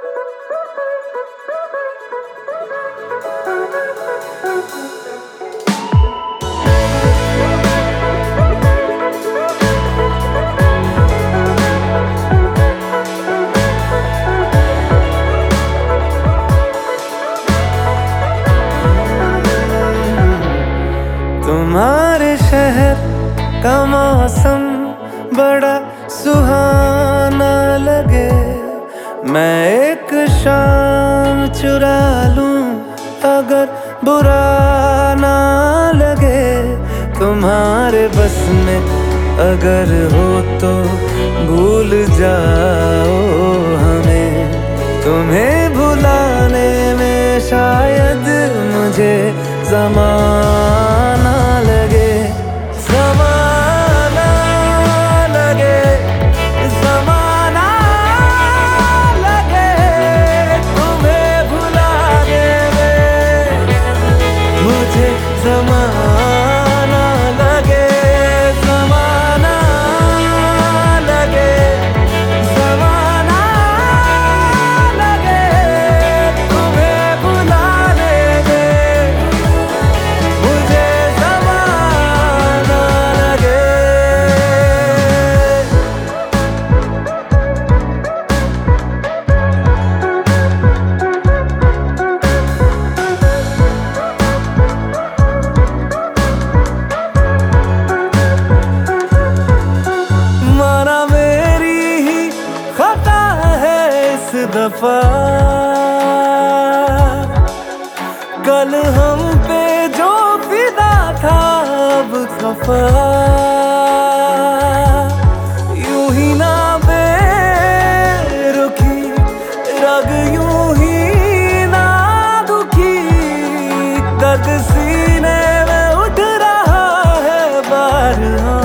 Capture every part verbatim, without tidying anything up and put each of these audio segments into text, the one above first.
तुम्हारे शहर का मौसम बड़ा सुहाना लगे, मैं एक शाम चुरा लूं अगर बुरा ना लगे। तुम्हारे बस में अगर हो तो भूल जाओ हमें, तुम्हें भुलाने में शायद मुझे ज़माना लगे। ज़माना लगे, ज़माना लगे, तुम्हें भुलाने में मुझे ज़माना लगे। ज़माना लगे, ज़माना लगे, तुम्हें भुलाने में मुझे ज़माना लगे। माना मेरी ही खता है इस दफा, कल हम पे जो फिदा था अब खफा। यूं ही ना बेरुखी रग, यूं ही ना दुखी, दर्द सीने में उठ रहा है बारहा।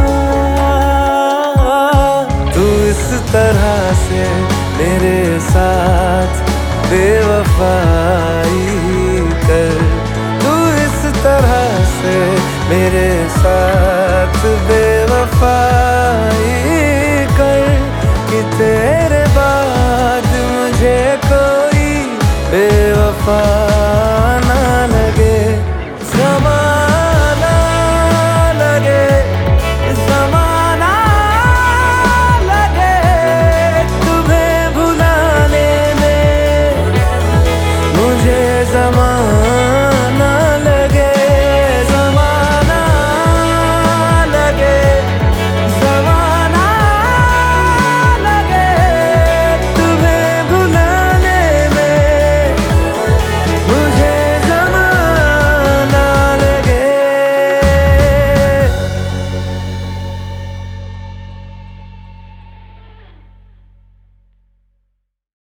तू इस तरह से मेरे साथ बेवफाई कर, तू इस तरह से मेरे साथ बेवफाई कर, कि तेरे बाद मुझे कोई बेवफा